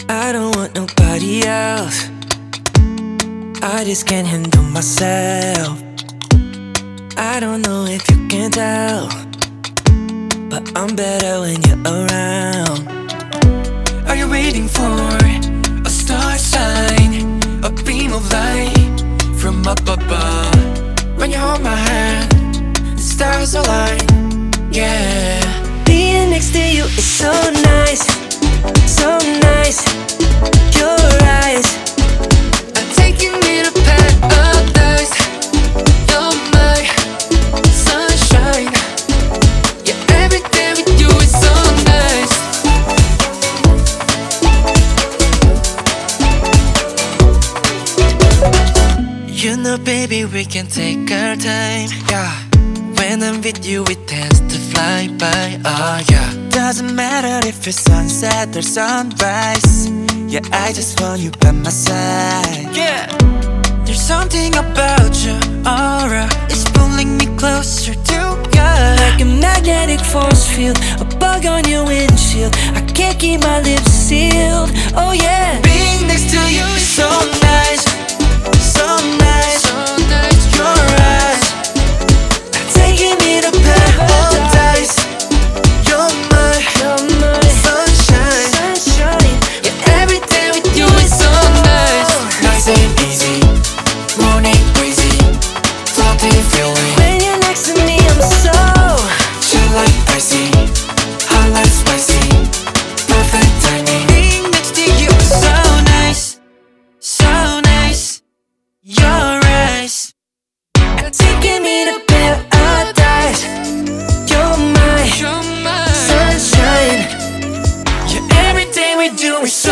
I don't want nobody else. I just can't handle myself. I don't know if you can tell, but I'm better when you're around. Are you waiting for a star sign, a beam of light from up above? When you hold my hand, the stars align, yeah. Being next to you is so nice, so nice. Your eyes are taking me to paradise. You're my sunshine. Yeah, every day with you is so nice. You know, baby, we can take our time, yeah. When I'm with you, it tends to fly by, oh yeah. Doesn't matter if it's sunset or sunrise. Yeah, I just want you by my side. Yeah, there's something about your aura, it's pulling me closer to you. Like a magnetic force field, a bug on your windshield. I can't keep my lips sealed. Oh yeah, being next to you is so nice, so nice, so nice. Your eyes taking me to paradise. You're my sunshine. Yeah, every day with you is so nice. Nice and easy, morning breezy, floating feeling. When you're next to me, I'm so chill like icy, hot like spicy, perfect timing. Being next to you is so nice, so nice. Your eyes are taking me to paradise. You're my sunshine. Yeah, every day we do is so